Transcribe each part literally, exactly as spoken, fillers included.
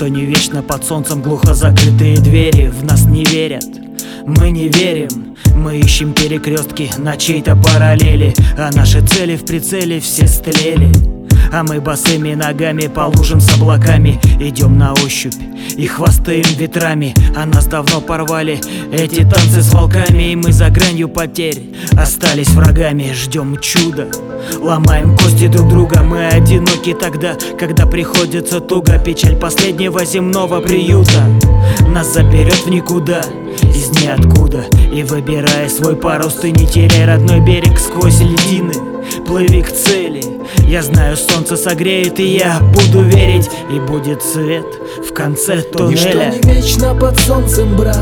Ничто не вечно, под солнцем глухо закрытые двери. В нас не верят, мы не верим. Мы ищем перекрестки на чьей-то параллели, а наши цели в прицеле все стлели. А мы босыми ногами по лужам с облаками идем на ощупь и хвастаем ветрами. А нас давно порвали эти танцы с волками, и мы за гранью потерь остались врагами. Ждем чуда, ломаем кости друг друга. Мы одиноки тогда, когда приходится туго. Печаль последнего земного приюта нас заберет в никуда, из ниоткуда. И выбирая свой парус, ты не теряй родной берег сквозь льдины. Плыви к цели, я знаю, солнце согреет, и я буду верить, и будет свет в конце туннеля. Ничто не вечно под солнцем, брат,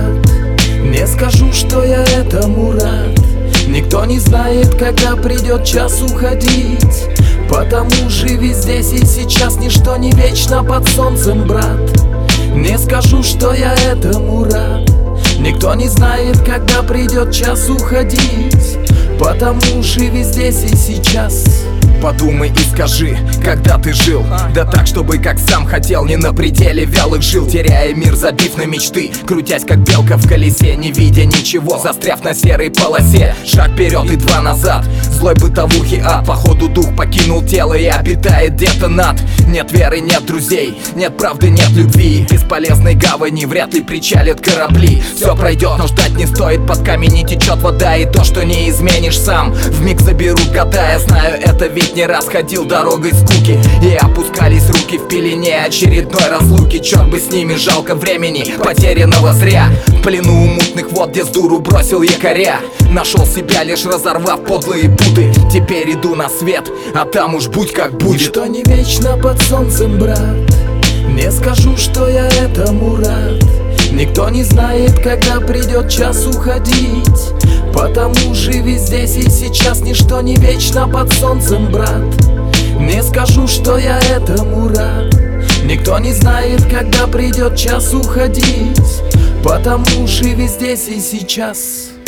не скажу, что я этому рад. Никто не знает, когда придет час уходить, потому живи здесь и сейчас. Ничто не вечно под солнцем, брат, не скажу, что я этому рад. Никто не знает, когда придет час уходить, потому живи здесь и сейчас. Подумай и скажи, когда ты жил, да так, чтобы как сам хотел, не на пределе вялых жил, теряя мир, забив на мечты, крутясь как белка в колесе, не видя ничего, застряв на серой полосе. Шаг вперед и два назад, злой бытовухи ад, походу дух покинул тело и обитает где-то над. Нет веры, нет друзей, нет правды, нет любви, бесполезной гавани вряд ли причалят корабли. Все пройдет, но ждать не стоит, под камень не течет вода, и то, что не изменишь сам, вмиг заберут года. Я знаю это, ведь не раз ходил дорогой скуки, и опускались руки в пелене очередной разлуки. Черт бы с ними, жалко времени, потерянного зря, в плену у мутных вод, где с дуру бросил якоря. Нашел себя, лишь разорвав подлые путы. Теперь иду на свет, а там уж будь как будет. Ничто не вечно под солнцем, брат, не скажу, что я этому рад. Никто не знает, когда придет час уходить, потому живи здесь и сейчас. Ничто не вечно под солнцем, брат, не скажу, что я этому рад. Никто не знает, когда придет час уходить, потому живи здесь и сейчас.